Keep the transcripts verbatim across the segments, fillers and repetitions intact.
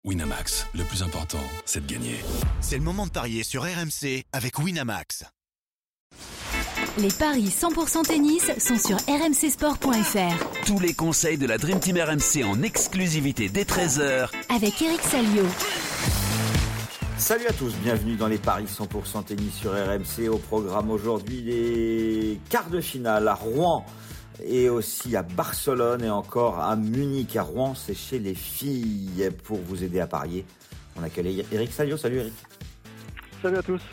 Winamax, le plus important, c'est de gagner. C'est le moment de parier sur R M C avec Winamax. Les paris cent pour cent tennis sont sur r m c sport point f r. Tous les conseils de la Dream Team R M C en exclusivité dès treize heures avec Eric Salio. Salut à tous, bienvenue dans les paris cent pour cent tennis sur R M C. Au programme aujourd'hui, les quarts de finale à Rouen et aussi à Barcelone et encore à Munich. À Rouen, c'est chez les filles. Pour vous aider à parier, on accueille Eric Salio. Salut Eric. Salut à tous.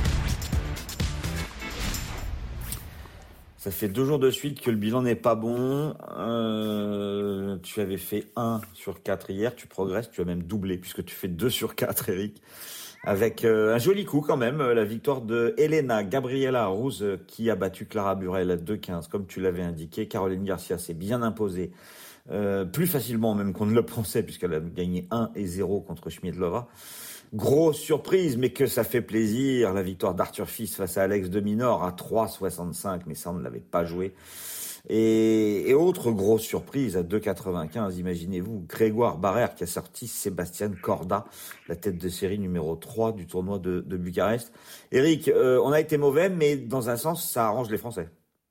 Ça fait deux jours de suite que le bilan n'est pas bon. Euh, tu avais fait un sur quatre hier. Tu progresses, tu as même doublé puisque tu fais deux sur quatre, Eric. Avec euh, un joli coup quand même, la victoire de Elena Gabriela Ruse euh, qui a battu Clara Burel à deux quinze comme tu l'avais indiqué. Caroline Garcia s'est bien imposée, euh, plus facilement même qu'on ne le pensait puisqu'elle a gagné un et zéro contre Schmiedlova. Grosse surprise, mais que ça fait plaisir. La victoire d'Arthur Fils face à Alex de Minaur à trois soixante-cinq, mais ça on ne l'avait pas joué. Et, et autre grosse surprise à deux quatre-vingt-quinze, imaginez-vous, Grégoire Barrère qui a sorti Sébastien Corda, la tête de série numéro trois du tournoi de, de Bucarest. Eric, euh, on a été mauvais, mais dans un sens, ça arrange les Français.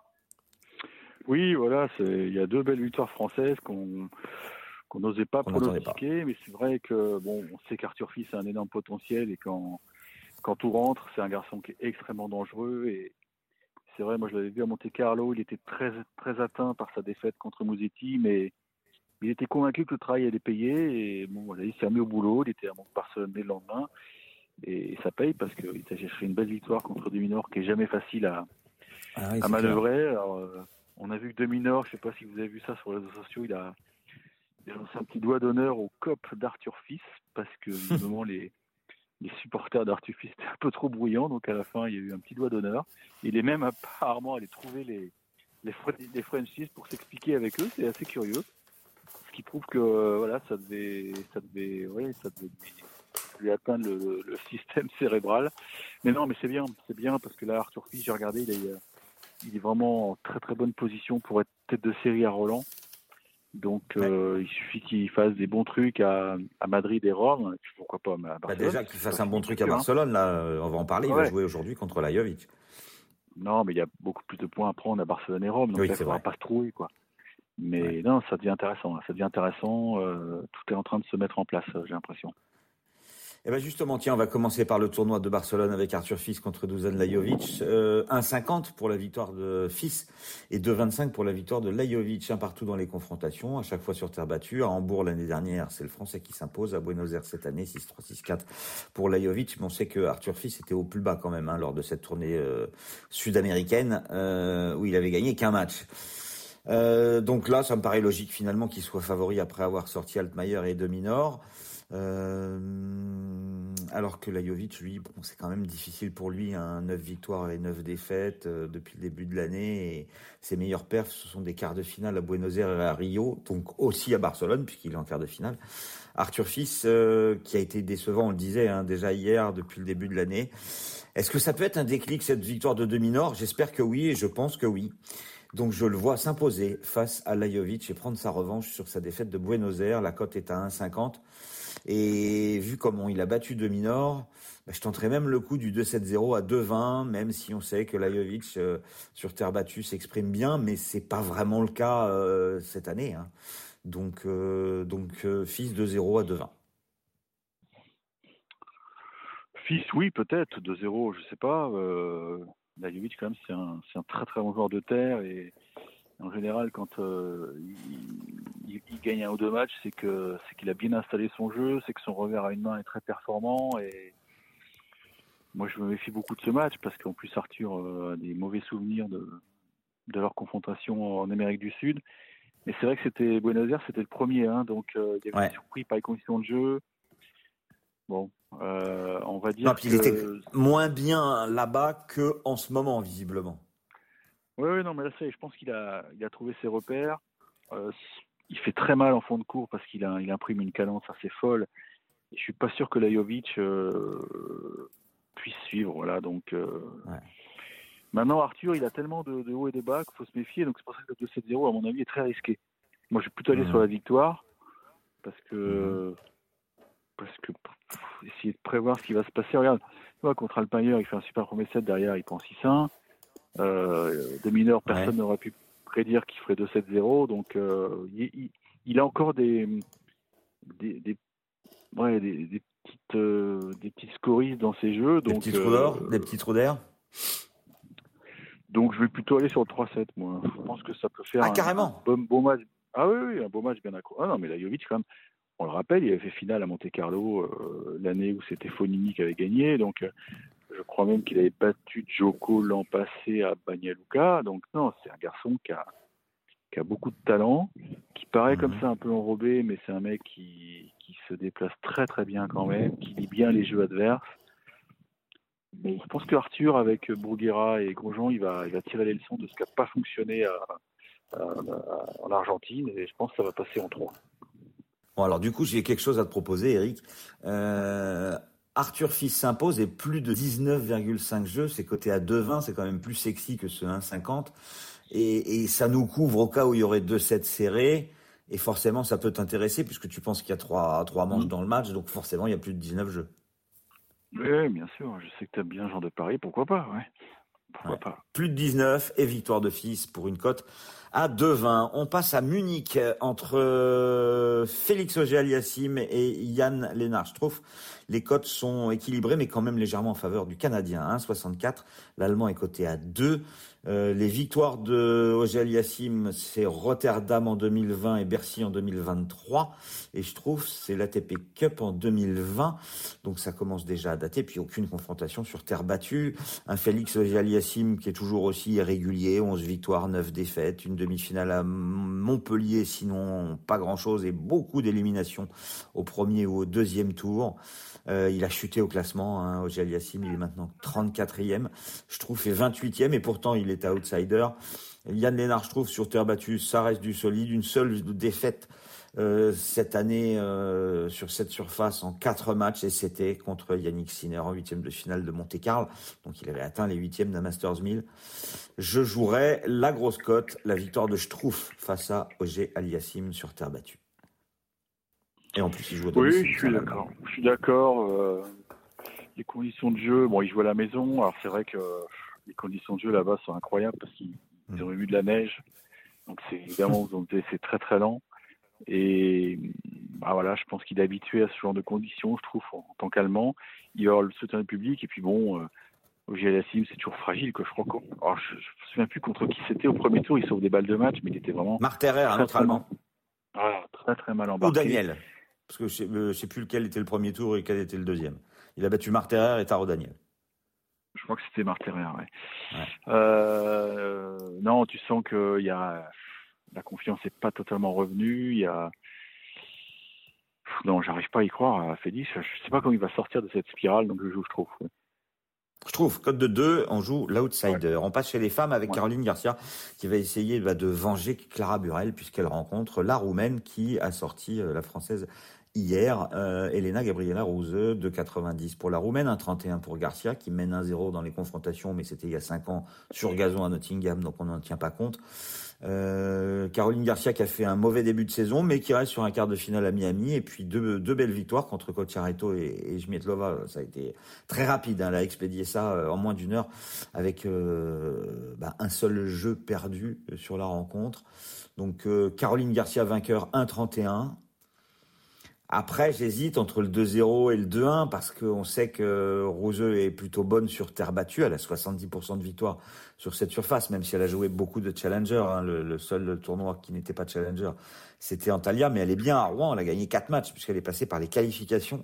Oui, voilà, il y a deux belles victoires françaises qu'on qu'on n'osait pas on pronostiquer, mais c'est vrai que bon, on sait qu'Arthur Fils a un énorme potentiel et quand quand tout rentre, c'est un garçon qui est extrêmement dangereux et c'est vrai, moi je l'avais vu à Monte-Carlo, il était très très atteint par sa défaite contre Musetti, mais il était convaincu que le travail allait payer et bon voilà, il s'est remis au boulot, il était à Barcelone dès le lendemain et ça paye parce qu'il a cherché une belle victoire contre De Minaur qui est jamais facile à ah oui, à manœuvrer. Alors, euh, on a vu que De Minaur, je sais pas si vous avez vu ça sur les réseaux sociaux, il a Il a lancé un petit doigt d'honneur au C O P d'Arthur Fils parce que visiblement les, les supporters d'Arthur Fils étaient un peu trop bruyants, donc à la fin il y a eu un petit doigt d'honneur. Il est même apparemment allé trouver les, les, les Frenchies pour s'expliquer avec eux, c'est assez curieux. Ce qui prouve que euh, voilà, ça devait, ça devait, ouais, ça devait lui atteindre le, le système cérébral. Mais non, mais c'est bien, c'est bien parce que là Arthur Fils, j'ai regardé, il est, il est vraiment en très très bonne position pour être tête de série à Roland. Donc euh, ouais. Il suffit qu'il fasse des bons trucs à, à Madrid et Rome, et puis pourquoi pas à Barcelone. Bah déjà qu'il fasse un bon truc à Barcelone, là, on va en parler, il ouais. va jouer aujourd'hui contre Lajovic. Non, mais il y a beaucoup plus de points à prendre à Barcelone et Rome, donc oui, là, il ne faudra pas se trouver, quoi. Mais ouais. non, ça devient intéressant, ça devient intéressant, euh, tout est en train de se mettre en place, j'ai l'impression. Eh ben justement, tiens, on va commencer par le tournoi de Barcelone avec Arthur Fils contre Dusan Lajovic. Euh, un cinquante pour la victoire de Fils et deux vingt-cinq pour la victoire de Lajovic. Un partout dans les confrontations, à chaque fois sur terre battue. À Hambourg l'année dernière, c'est le Français qui s'impose. À Buenos Aires cette année, six trois, six quatre pour Lajovic. Mais on sait que Arthur Fils était au plus bas quand même hein, lors de cette tournée euh, sud-américaine euh, où il avait gagné qu'un match. Euh, donc là, ça me paraît logique finalement qu'il soit favori après avoir sorti Altmaier et De Minaur. Euh, alors que Lajovic, lui, bon, c'est quand même difficile pour lui, hein, neuf victoires et neuf défaites euh, depuis le début de l'année, et ses meilleurs perfs, ce sont des quarts de finale à Buenos Aires et à Rio, donc aussi à Barcelone, puisqu'il est en quart de finale. Arthur Fils, euh, qui a été décevant, on le disait, hein, déjà hier, depuis le début de l'année. Est-ce que ça peut être un déclic, cette victoire de De Minaur ? J'espère que oui, et je pense que oui. Donc je le vois s'imposer face à Lajovic et prendre sa revanche sur sa défaite de Buenos Aires. La cote est à un cinquante. Et vu comment il a battu De Minaur, bah, je tenterai même le coup du deux sept zéro à deux vingt, même si on sait que Lajovic euh, sur terre battue s'exprime bien, mais c'est pas vraiment le cas euh, cette année. Hein. Donc, euh, donc euh, Fils deux zéro à deux vingt. Fils, oui, peut-être deux zéro, je sais pas. Euh, Lajovic, quand même, c'est un, c'est un très très bon joueur de terre et en général, quand euh, il, il, il gagne un ou deux matchs, c'est que c'est qu'il a bien installé son jeu, c'est que son revers à une main est très performant. Et moi, je me méfie beaucoup de ce match parce qu'en plus Arthur euh, a des mauvais souvenirs de de leur confrontation en Amérique du Sud. Mais c'est vrai que c'était Buenos Aires, c'était le premier, hein, donc euh, il y avait ouais. été surpris par les conditions de jeu. Bon, euh, on va dire. Non, puis que... il était moins bien là-bas que en ce moment, visiblement. Oui, oui, non, mais là, c'est, je pense qu'il a, il a trouvé ses repères. Euh, il fait très mal en fond de cours parce qu'il a, il imprime une cadence assez folle. Et je suis pas sûr que Lajovic euh, puisse suivre, voilà. Donc, euh, ouais. Maintenant, Arthur, il a tellement de, de hauts et de bas qu'il faut se méfier. Donc, c'est pour ça que le deux sept zéro, à mon avis, est très risqué. Moi, je vais plutôt aller mmh. sur la victoire parce que mmh. parce que pff, essayer de prévoir ce qui va se passer. Regarde, tu vois, contre Alpayer, il fait un super premier set, derrière il prend six un. Euh, de mineur, personne ouais. n'aurait pu prédire qu'il ferait deux sept zéro, donc euh, il, il, il a encore des des, des, ouais, des, des petites euh, des petites scories dans ses jeux. Des donc, petits trous d'or, euh, des petits trous d'air. Donc je vais plutôt aller sur le trois sept, moi. Je pense que ça peut faire ah, un, carrément. un beau, beau match. Ah oui, oui, un beau match bien accro. Ah non, mais Lajovic, quand même, on le rappelle, il avait fait finale à Monte-Carlo euh, l'année où c'était Fognini qui avait gagné. Donc euh, je crois même qu'il avait battu Djoko l'an passé à Banja Luka. Donc non, c'est un garçon qui a, qui a beaucoup de talent, qui paraît mmh. comme ça un peu enrobé, mais c'est un mec qui, qui se déplace très très bien quand même, qui lit bien les jeux adverses. Mais je pense que Arthur, avec Bruguera et Grosjean, il va, il va tirer les leçons de ce qui n'a pas fonctionné à, à, à, en Argentine, et je pense que ça va passer en trois. Bon, alors du coup, j'ai quelque chose à te proposer, Eric. Euh, Arthur Fils s'impose et plus de dix-neuf virgule cinq jeux, c'est coté à deux vingt, c'est quand même plus sexy que ce un cinquante. Et, et ça nous couvre au cas où il y aurait deux sept serrés. Et forcément, ça peut t'intéresser puisque tu penses qu'il y a trois, trois manches mmh. dans le match, donc forcément, il y a plus de dix-neuf jeux. Oui, bien sûr. Je sais que tu as bien ce genre de pari. Pourquoi pas, ouais. Pourquoi ouais. pas. Plus de dix-neuf et victoire de Fils pour une cote à deux vingt. On passe à Munich entre Félix Auger-Aliassime et Jan Lennart Struff. Les cotes sont équilibrées, mais quand même légèrement en faveur du Canadien. un soixante-quatre. L'Allemand est coté à deux. Euh, les victoires de Auger-Aliassime, c'est Rotterdam en deux mille vingt et Bercy en deux mille vingt-trois. Et je trouve c'est l'A T P Cup en deux mille vingt. Donc ça commence déjà à dater. Puis aucune confrontation sur terre battue. Un Félix Auger-Aliassime qui est toujours aussi irrégulier. onze victoires, neuf défaites. Une demi-finale à Montpellier, sinon pas grand-chose. Et beaucoup d'éliminations au premier ou au deuxième tour. Euh, il a chuté au classement, hein, Auger-Aliassime. Il est maintenant trente-quatrième. Je trouve est vingt-huitième et pourtant il est outsider. Jan Lennart Struff sur terre battue, ça reste du solide. Une seule défaite euh, cette année euh, sur cette surface en quatre matchs et c'était contre Yannick Sinner en huitième de finale de Monte-Carlo. Donc il avait atteint les huitièmes d'un Masters mille. Je jouerais la grosse cote, la victoire de Struff face à Auger-Aliassime sur terre battue. Et en plus il joue à domicile. Oui, je suis d'accord. Je suis d'accord. Euh, les conditions de jeu, bon, il joue à la maison. Alors c'est vrai que les conditions de jeu là-bas sont incroyables parce qu'ils mmh. ont eu de la neige. Donc c'est évidemment, c'est très très lent. Et bah voilà, je pense qu'il est habitué à ce genre de conditions, je trouve, en, en tant qu'Allemand. Il va avoir le soutien du public. Et puis bon, euh, Auger-Aliassime, c'est toujours fragile, quoi, je crois. Qu'on... Alors je ne me souviens plus contre qui c'était au premier tour. Il sauve des balles de match, mais il était vraiment... Marc Terrer, un autre Allemand. Ah, très très mal embarqué. Ou Daniel. Parce que je ne sais, sais plus lequel était le premier tour et quel était le deuxième. Il a battu Marc Terrer et Taro Daniel. Je crois que c'était Marc Terrer, ouais. ouais. Euh, non, tu sens que y a, la confiance n'est pas totalement revenue. Il y a... Non, j'arrive pas à y croire à Félix. Je ne sais pas comment il va sortir de cette spirale, donc je joue, je trouve. Ouais. Je trouve, code de deux, on joue l'outsider. Ouais. On passe chez les femmes avec ouais. Caroline Garcia qui va essayer bah, de venger Clara Burel puisqu'elle rencontre la Roumaine qui a sorti euh, la Française hier, euh, Elena Gabriela Ruse, deux virgule quatre-vingt-dix pour la Roumaine, un virgule trente et un pour Garcia qui mène un zéro dans les confrontations, mais c'était il y a cinq ans sur gazon à Nottingham, donc on n'en tient pas compte. Euh, Caroline Garcia qui a fait un mauvais début de saison, mais qui reste sur un quart de finale à Miami, et puis deux, deux belles victoires contre Cocciaretto et, et Jmietlova. Ça a été très rapide, hein, elle a expédié ça en moins d'une heure avec euh, bah, un seul jeu perdu sur la rencontre. Donc euh, Caroline Garcia vainqueur un virgule trente et un. Après, j'hésite entre le deux zéro et le deux un parce qu'on sait que Roseux est plutôt bonne sur terre battue. Elle a soixante-dix pour cent de victoire sur cette surface, même si elle a joué beaucoup de challenger. Hein. Le, le seul tournoi qui n'était pas challenger, c'était Antalya, mais elle est bien à Rouen. Elle a gagné quatre matchs puisqu'elle est passée par les qualifications.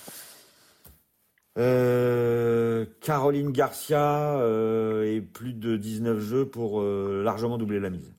Euh, Caroline Garcia euh, et plus de dix-neuf jeux pour euh, largement doubler la mise.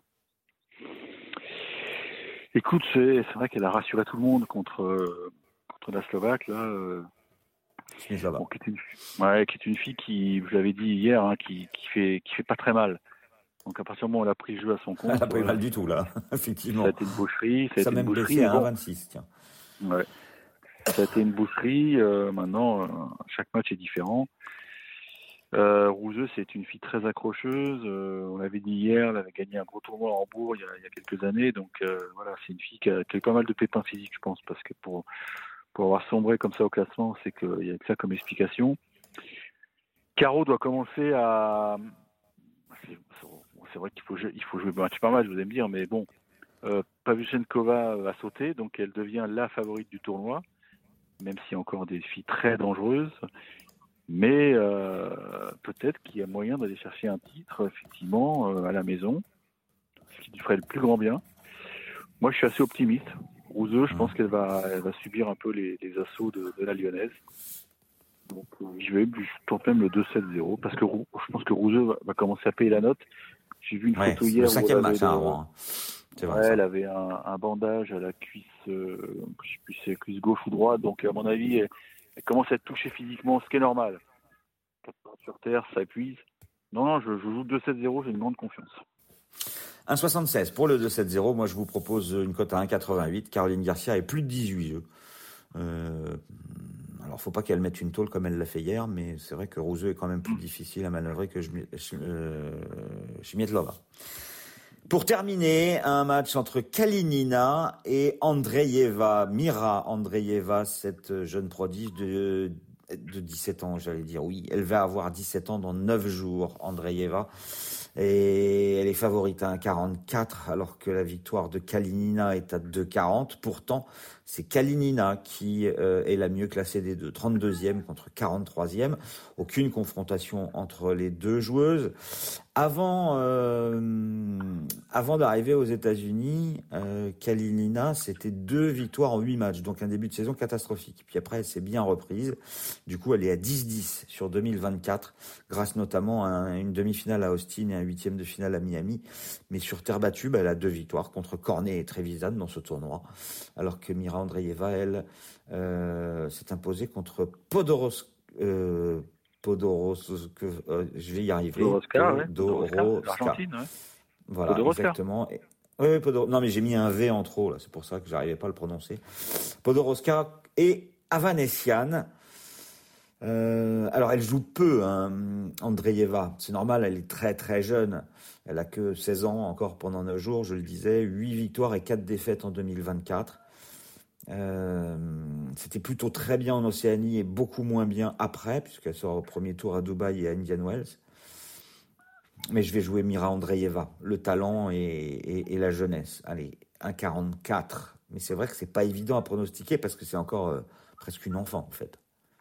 Écoute, c'est, c'est vrai qu'elle a rassuré tout le monde contre, euh, contre la Slovaque, là. Euh, bon, qui, est une, ouais, qui est une fille qui, je l'avais dit hier, hein, qui, qui, fait, qui fait pas très mal. Donc à partir du moment où elle a pris le jeu à son compte... Elle a pas eu euh, mal du tout, là, effectivement. Ça a été une boucherie. Ça a ça été même une boucherie, baissé à bon. un virgule vingt-six, tiens. Ouais. Ça a été une boucherie. Euh, maintenant, euh, chaque match est différent. Euh, Rouseux, c'est une fille très accrocheuse. Euh, on l'avait dit hier, elle avait gagné un gros tournoi à Hambourg il y a, il y a quelques années. Donc euh, voilà, c'est une fille qui a, qui a eu pas mal de pépins physiques, je pense, parce que pour pour avoir sombré comme ça au classement, c'est qu'il y a que ça comme explication. Caro doit commencer à... C'est, c'est vrai qu'il faut, il faut jouer match par match, vous allez me dire, mais bon, euh, Pavlyuchenkova a sauté, donc elle devient la favorite du tournoi, même s'il y a encore des filles très dangereuses. Mais euh, peut-être qu'il y a moyen d'aller chercher un titre, effectivement, euh, à la maison, ce qui lui ferait le plus grand bien. Moi, je suis assez optimiste. Rouzeux, je pense qu'elle va, elle va subir un peu les, les assauts de, de la Lyonnaise. Donc, euh, je vais je tente même le deux sept zéro, parce que je pense que Rouzeux va, va commencer à payer la note. J'ai vu une ouais, photo c'est hier. Le cinquième match, de, hein, Rouen. C'est vrai, ouais, ça. elle avait un, un bandage à la cuisse, euh, je sais plus si c'est la cuisse gauche ou droite, donc à mon avis, elle, elle commence à être touchée physiquement, ce qui est normal. Sur terre, ça épuise. Non, non, je, je joue deux sept zéro, j'ai une grande confiance. un virgule soixante-seize pour le deux sept zéro. Moi, je vous propose une cote à un virgule quatre-vingt-huit. Caroline Garcia est plus de dix-huit jeux. Euh, alors, faut pas qu'elle mette une tôle comme elle l'a fait hier, mais c'est vrai que Rouzeux est quand même plus difficile à manœuvrer que Chimietlova. Pour terminer, un match entre Kalinina et Andreeva. Mira Andreeva, cette jeune prodige de, de dix-sept ans, j'allais dire. Oui, elle va avoir dix-sept ans dans neuf jours, Andreeva. Et elle est favorite à un virgule quarante-quatre, alors que la victoire de Kalinina est à deux virgule quarante. Pourtant, c'est Kalinina qui euh, est la mieux classée des deux, trente-deuxième contre quarante-troisième. Aucune confrontation entre les deux joueuses. Avant, euh, avant d'arriver aux États-Unis, euh, Kalinina, c'était deux victoires en huit matchs, donc un début de saison catastrophique. Puis après, elle s'est bien reprise. Du coup, elle est à dix dix sur deux mille vingt-quatre, grâce notamment à une demi-finale à Austin et un huitième de finale à Miami. Mais sur terre battue, bah, elle a deux victoires contre Cornet et Trevisan dans ce tournoi, alors que Mira Andreeva, elle, euh, s'est imposée contre Podoroska. Euh, Podoroska, euh, je vais y arriver. Podoroska, ouais. Podoroska, l'Argentine, ouais. Voilà, Podoroska. exactement. Et, oui, oui, Podor... non, mais j'ai mis un V en trop, là, c'est pour ça que j'arrivais pas à le prononcer. Podoroska et Avanesian. Euh, alors, elle joue peu, hein, Andreeva. C'est normal, elle est très très jeune. Elle a que seize ans encore pendant neuf jours, je le disais. huit victoires et quatre défaites en deux mille vingt-quatre. Euh, c'était plutôt très bien en Océanie et beaucoup moins bien après, puisqu'elle sort au premier tour à Dubaï et à Indian Wells. Mais je vais jouer Mira Andreeva, le talent et, et, et la jeunesse. Allez, un virgule quarante-quatre. Mais c'est vrai que c'est pas évident à pronostiquer parce que c'est encore euh, presque une enfant en fait.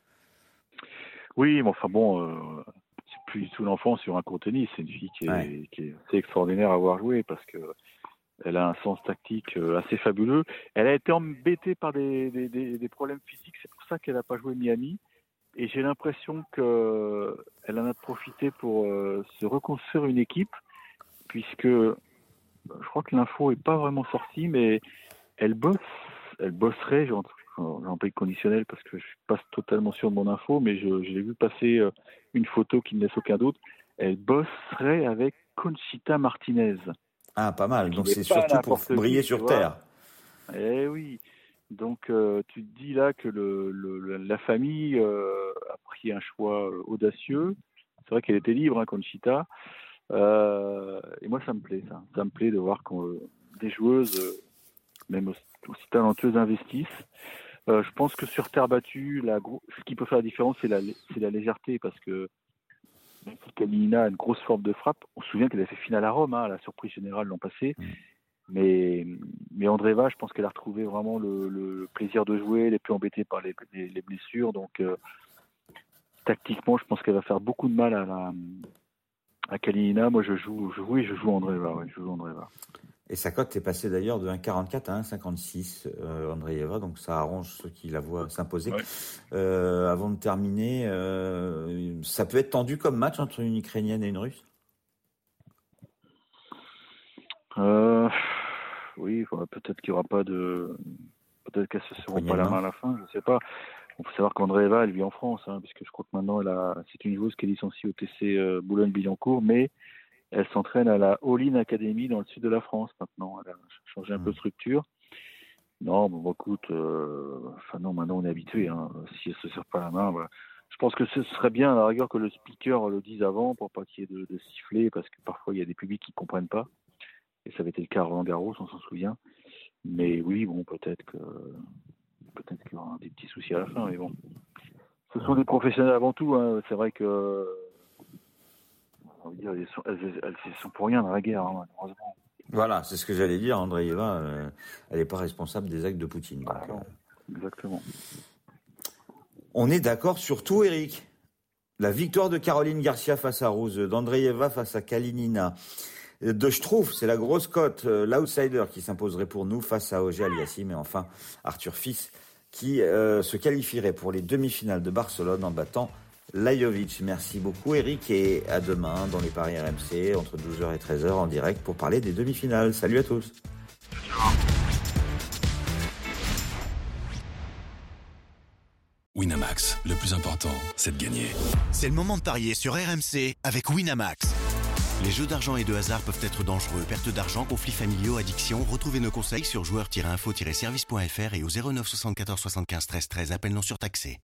Oui, mais enfin bon, euh, c'est plus du tout l'enfant sur un court tennis. C'est une fille qui est, ouais. qui est assez extraordinaire à avoir joué parce que elle a un sens tactique assez fabuleux. Elle a été embêtée par des, des, des, des problèmes physiques. C'est pour ça qu'elle n'a pas joué Miami. Et j'ai l'impression qu'elle en a profité pour euh, se reconstruire une équipe, puisque je crois que l'info n'est pas vraiment sortie, mais elle bosse, elle bosserait, j'ai employé conditionnel parce que je ne suis pas totalement sûr de mon info, mais je, je l'ai vu passer une photo qui ne laisse aucun doute. Elle bosserait avec Conchita Martinez. Ah, pas mal. Donc c'est surtout pour briller qui, sur terre. Eh oui. Donc euh, tu te dis là que le, le, la famille euh, a pris un choix audacieux. C'est vrai qu'elle était libre, hein, Conchita. Euh, et moi, ça me plaît, ça. Ça me plaît de voir que euh, des joueuses, euh, même aussi, aussi talentueuses, investissent. Euh, je pense que sur terre battue, la gro- ce qui peut faire la différence, c'est la, c'est la légèreté, parce que même si Kalinina a une grosse forme de frappe, on se souvient qu'elle a fait finale à Rome, hein, à la surprise générale l'an passé. Mmh. Mais, mais Andreeva, je pense qu'elle a retrouvé vraiment le, le plaisir de jouer, elle n'est plus embêtée par les, les, les blessures. Donc, euh, tactiquement, je pense qu'elle va faire beaucoup de mal à, la, à Kalinina. Moi, je joue, je, oui, je joue Andreeva. Ouais, je joue Andreeva. Et sa cote est passée d'ailleurs de un virgule quarante-quatre à un virgule cinquante-six, euh, Andreeva, donc ça arrange ceux qui la voient s'imposer. Ouais. Euh, avant de terminer, euh, ça peut être tendu comme match entre une Ukrainienne et une Russe ? Euh, oui, peut-être qu'il n'y aura pas de... Peut-être qu'elles ne se seront pas la main à la fin, je ne sais pas. Il faut savoir qu'Andreeva, elle vit en France, hein, puisque je crois que maintenant, elle a... c'est une joueuse qui est licenciée au T C euh, Boulogne-Billancourt, mais elle s'entraîne à la All-In Academy dans le sud de la France maintenant. Elle a changé un mmh. peu de structure. Non, bon, écoute, euh... enfin non, maintenant on est habitué. Hein. Si elle ne se serre pas la main, voilà. Je pense que ce serait bien à la rigueur que le speaker le dise avant pour pas qu'il y ait de, de sifflet, parce que parfois il y a des publics qui ne comprennent pas. Et ça avait été le cas à Roland Garros, on s'en souvient. Mais oui, bon, peut-être que peut-être qu'il y aura des petits soucis à la fin, mais bon. Ce sont des professionnels avant tout. Hein. C'est vrai que, on va dire, elles sont, elles, elles sont pour rien dans la guerre, hein, malheureusement. Voilà, c'est ce que j'allais dire. Andreeva, euh, elle n'est pas responsable des actes de Poutine. Donc, ah, non. Euh... Exactement. On est d'accord sur tout, Eric. La victoire de Caroline Garcia face à Rose, d'Andreeva face à Kalinina, de Struff, c'est la grosse cote, euh, l'outsider qui s'imposerait pour nous face à Auger Aliassime, et enfin Arthur Fils qui euh, se qualifierait pour les demi-finales de Barcelone en battant Lajovic. Merci beaucoup Eric, et à demain dans les paris R M C entre douze heures et treize heures en direct pour parler des demi-finales. Salut à tous. Winamax, le plus important, c'est de gagner. C'est le moment de parier sur R M C avec Winamax. Les jeux d'argent et de hasard peuvent être dangereux. Perte d'argent, conflits familiaux, addiction. Retrouvez nos conseils sur joueurs tiret info tiret service point f r et au zéro neuf soixante-quatorze soixante-quinze treize treize. Appel non surtaxé.